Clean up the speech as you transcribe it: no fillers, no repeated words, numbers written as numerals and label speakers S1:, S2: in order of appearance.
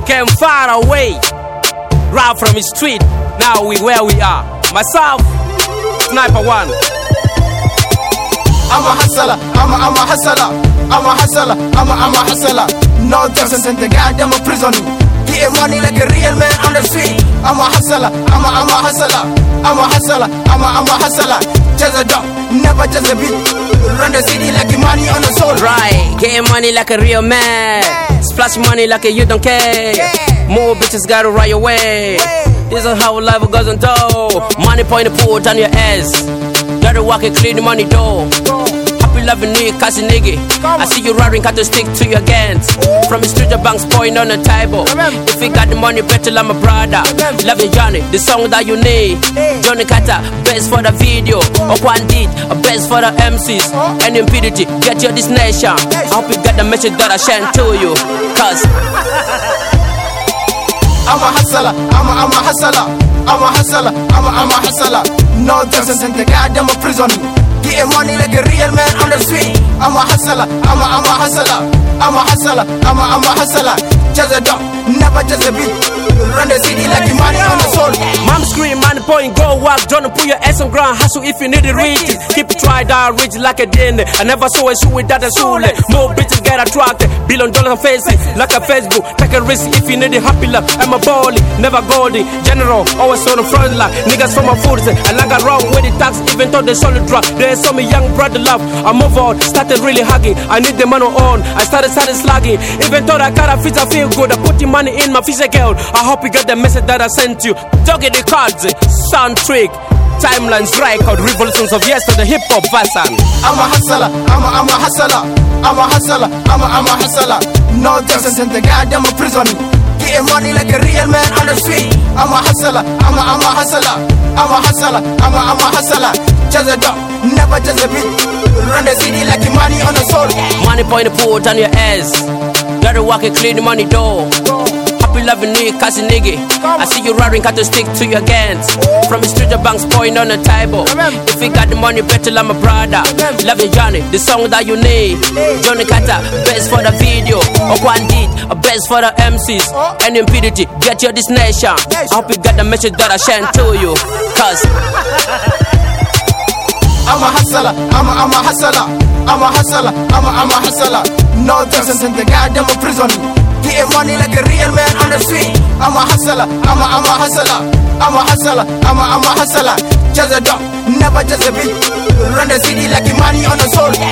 S1: came far away, right from the street. Now we where we are. Myself, Sniper One.
S2: I'm a hustler, I'm a hustler, I'm a hustler, I'm a hustler. No difference in the goddamn prison. Getting money like a real man on the street. I'm a hustler, I'm a hustler, I'm a hustler, I'm a hustler. Just a dog, never just a beat. Run the city like money on the soul.
S1: Right, getting money like a real man. Splash money like a you don't care. More bitches gotta ride away. This is how life goes on though. Money point the put on your ass. Gotta walk and clean the money door. Happy loving nigga, cause a nigga. I see you roaring, got to stick to your guns. From the street, the bank's point on the table. If you got the money, better love my brother. Loving Johnny, the song that you need. Johnny Carter, best for the video. Okwan did, best for the MCs. And impurity, get your destination. I hope you got the message that I share to you. Cause
S2: I'm a hustler, I'm a hustler, I'm a hustler, I'm a hustler. No difference in the goddamn prison. Getting money like a real man on the street. I'm a hustler, I'm a hustler, I'm a hustler, I'm a hustler. Just a dog, never just a beat. Run the city like the money on the soul.
S1: Mom scream, money point, go walk. Don't put your ass on ground, hustle if you need it rich. Keep it try down, rich like a dinner. I never saw a shoe without a soul. More bitches get attracted, $1 billion faces like a Facebook. Take a risk if you need a happy love. I'm a bally, never goldy. General, always on the front line. Niggas from my food, and I got wrong with the tax, even though they solid drop. They saw me young brother love. I move on, started really hugging. I need the money on. I started slugging. Even though I got a fit, I feel good. I put the money in my physical. I hope you get the message that I sent you. Dog the cards, sound trick, timelines, record, revolutions of yesterday, hip hop version.
S2: I'm a hustler, I'm a hustler, I'm a hustler, I'm a hustler. No difference in the goddamn prison. Getting money like a real man on the street. I'm a hustler, I'm a hustler, I'm a hustler, I'm a hustler. Just a dog, never just a beat. Run the city like the money on the soul.
S1: Money point the put on your ass. Gotta walk and clean the money door. Happy loving nigga, cause a nigga. I see you roaring, got to stick to your guns. From the street, the bank's point on the table. If you got the money, better love my brother. Loving Johnny, the song that you need. Johnny Carter, best for the video. Okwan did, best for the MCs. And impurity, get your destination. I hope you got the message that I share to you. Cause
S2: I'm a hustler, I'm a hustler, I'm a hustler, I'm a hustler. No difference in the goddamn prison. Getting money like a real man on the street. I'm a hustler, I'm a hustler, I'm a hustler, I'm a hustler. Just a dog, never just a beat. Run the city like the money on the soul.